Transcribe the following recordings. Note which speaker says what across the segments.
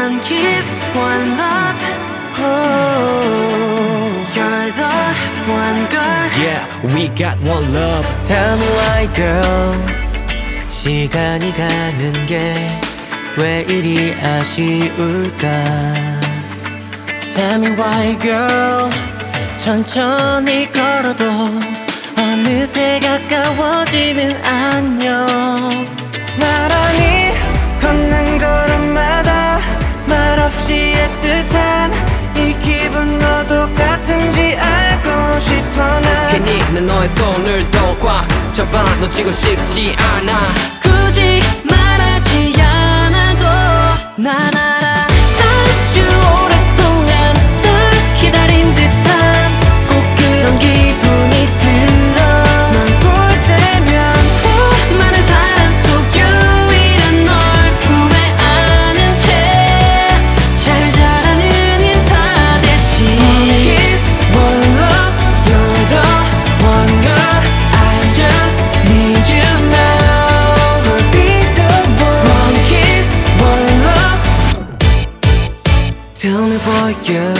Speaker 1: One kiss, one love. You're the one girl.
Speaker 2: Yeah, we got one love.
Speaker 3: Tell me why girl 시간이 가는 게 왜 이리 아쉬울까. Tell me why girl 천천히 걸어도 어느새 가까워지는 안녕. 나란히 걷는 걸음마다 말없이 애틋한 이 기분 너도 같은지 알고 싶어. 난
Speaker 2: 괜히 난 너의 손을 더 꽉 잡아 놓치고 싶지 않아.
Speaker 3: 굳이 말하지 않아도 난 알아. 아주 오랫동안 널 기다린 듯한 꼭 그런 기분이 들어. 널 볼 때면 수많은 사람 속 유일한 널 품에 안은 채 잘 자라는 인사 대신 One kiss, one love, you're the one girl. I just need you now. So be the one. One kiss, one love. Tell me for you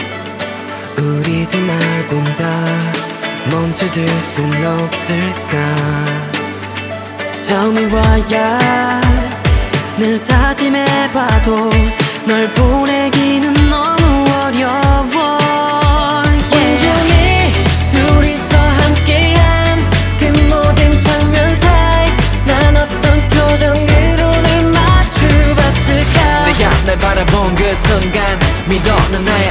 Speaker 3: 우리들 말곤 다 멈춰둘 순 없을까. Tell me why야 늘 다짐해봐도 널 보내기는 너무 어려워. 온종일 둘이서 함께한 그 모든 장면 사이 난 어떤 표정으로 널 맞춰봤을까.
Speaker 2: 내가 날 바라본 그 순간 믿어 넌 나의